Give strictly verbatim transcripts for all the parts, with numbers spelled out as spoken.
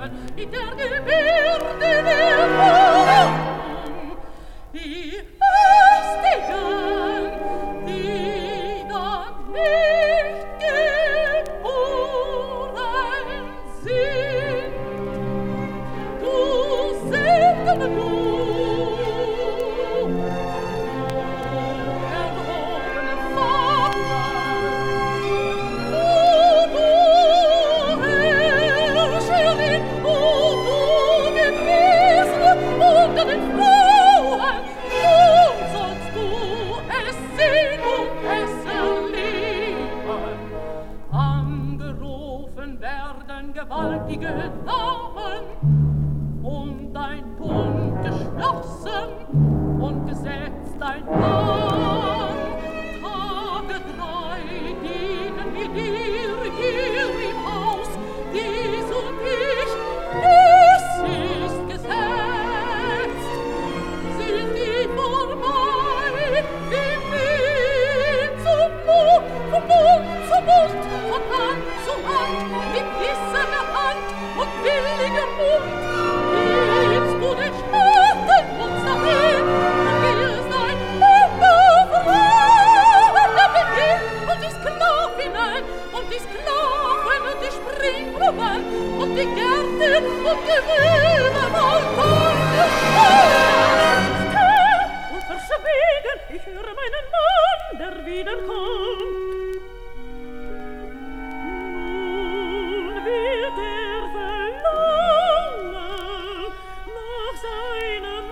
in der Gebärde der Worten, die Östigen, die dann nicht geboren sind. Du seltene du, erhobene Vater, o du Herrscherin, o du Gewesene unter den Frauen, nun sollst du es sehen und es erleben. Angerufen werden gewaltige Namen und ein Bund geschlossen und gesetzt ein Mann. Tage drei dienen wir dir hier im Haus, dies und ich, es ist gesetzt. Sind die vorbei, wie Wind zum Mund, vom Mund zu Mund, von Hand zu Hand, mit wissener Hand und willigem Mund. Gibst du den Schatten uns dahin, dann wirst ein Wunderfreude beginnt, und die Sklavinnen und die Sklaven und die Springblumen und die Gärten und die Wühle Wolken still und verschwiegen, ich höre meinen Mann, der wiederkommt. Nun wird er verlangen nach seinem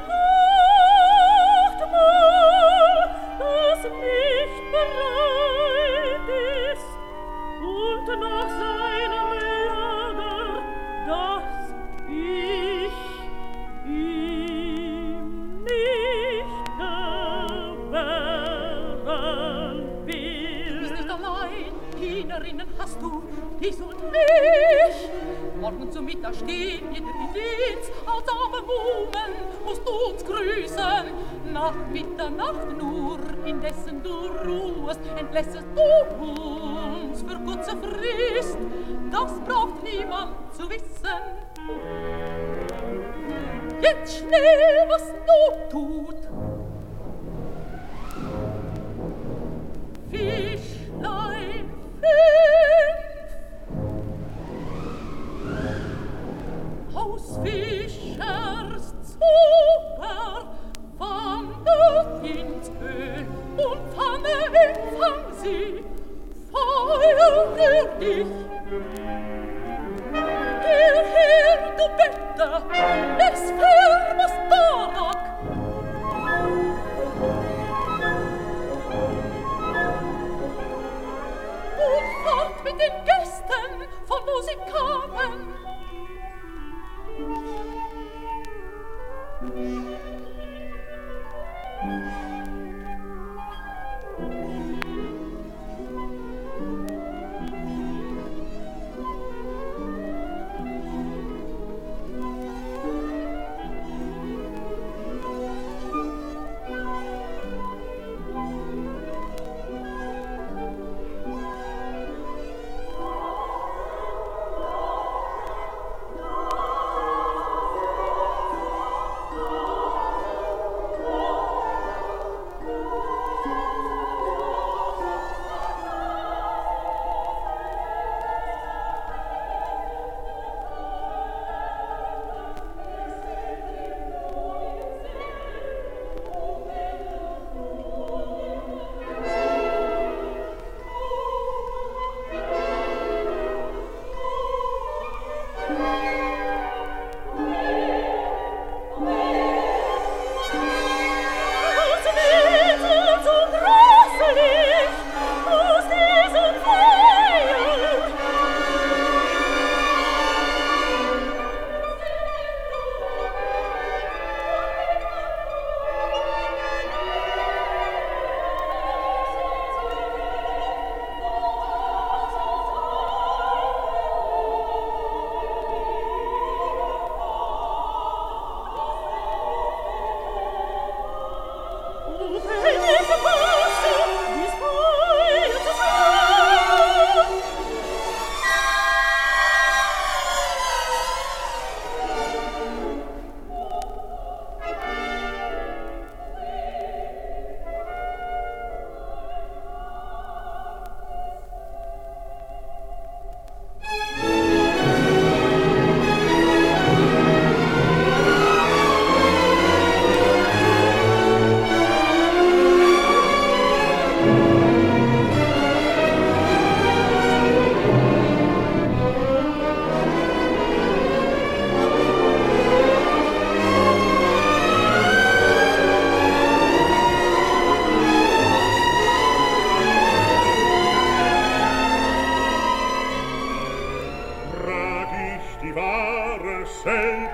Nachtmahl, das nicht bereit ist, und nach seinem Lager, das ich ihm nicht gewähren will. Du bist nicht allein, Dienerinnen hast du, dies und mich. Morgen zum Mittag stehen jeder in Dienst, als arme Mumen musst du uns grüßen. Nach Mitternacht nur, indessen du ruhest, entlässest du uns für kurze Frist. Das braucht niemand zu wissen. Jetzt schnell, was Not tut. Fischlein fünf, Hausfischers Zucker wandert ins Öl und Pfanne empfang sie, Feuer für dich. Geh her, du Better, es fernes Barak. Und fort mit den Gästen, von wo sie kamen.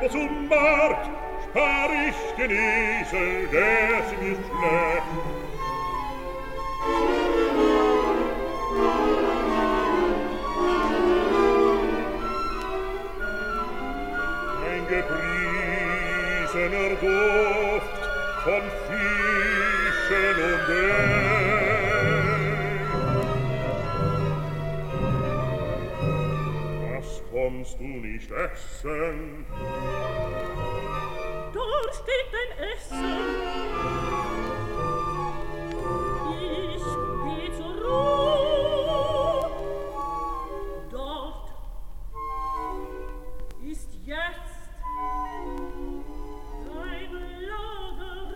wo zum Markt spar ich den Esel, der sie mir schlägt. Ein gepriesener Duft von Fischen und Ähn. Was kommst du nicht essen? Dort steht dein Essen. Ich geh zur Ruhe. Dort ist jetzt dein Lager.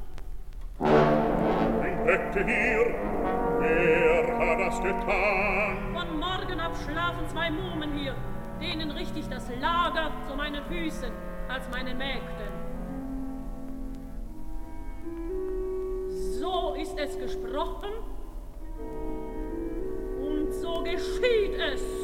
Ein Bette hier, wer hat das getan? Von morgen ab schlafen zwei Muhmen hier, denen richte ich das Lager zu meinen Füßen als meinen Mägden. So ist es gesprochen und so geschieht es.